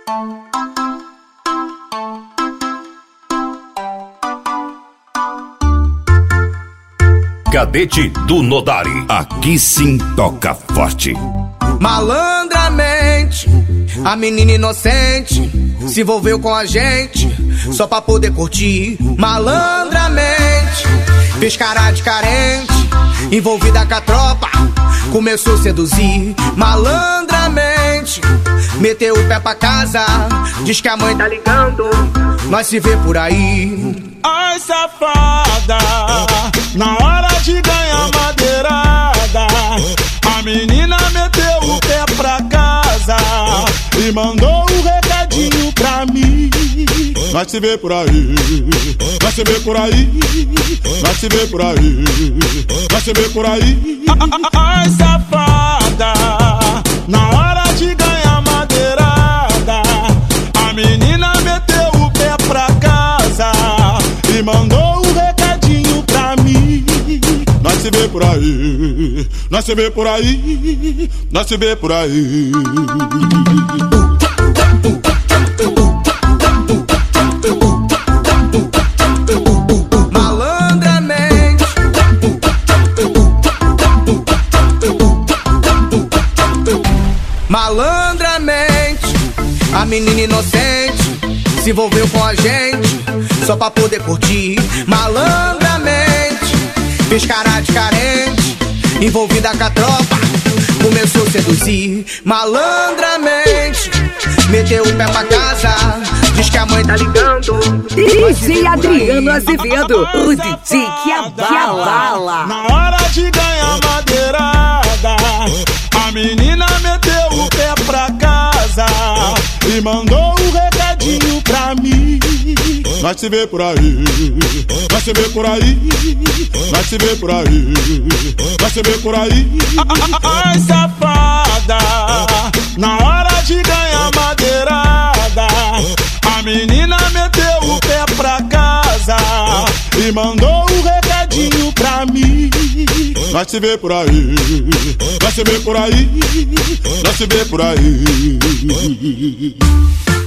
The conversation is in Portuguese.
Cadete do Nodari, aqui sim toca forte. Malandramente, a menina inocente se envolveu com a gente só pra poder curtir. Malandramente, fez cara de carente, envolvida com a tropa, começou a seduzir. Malandramente, meteu o pé pra casa, diz que a mãe tá ligando, nós se vê por aí. Ai, safada, na hora de ganhar madeirada, a menina meteu o pé pra casa e mandou um recadinho pra mim. Nós se vê por aí, nós se vê por aí, nós se vê por aí, nós se vê por aí. Ai, safada, na hora de ganhar madeirada, a menina meteu o pé pra casa e mandou um recadinho pra mim. Nós se vê por aí, nós se vê por aí, nós se vê por aí. Malandramente, malandramente, a menina inocente se envolveu com a gente só pra poder curtir. Malandramente, fez cara de carente, envolvida com a tropa, começou a seduzir. Malandramente, meteu o pé pra casa, diz que a mãe tá ligando. DJ Adriano Azevedo, o DJ que abala. Na hora de ganhar madeirada, a menina meteu o pé pra casa e mandou um recadinho pra mim. Nós se vê por aí, nós se vê por aí, nós se vê por aí, nós se vê por aí. Ai, safada, na hora de ganhar madeirada, a menina meteu o pé pra casa e mandou um recadinho pra mim. Nós se vê por aí, nós se vê por aí, nós se vê por aí.